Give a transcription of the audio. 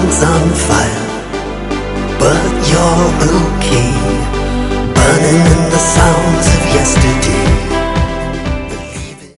world's on fire, but you're okay, burning in the sounds of yesterday.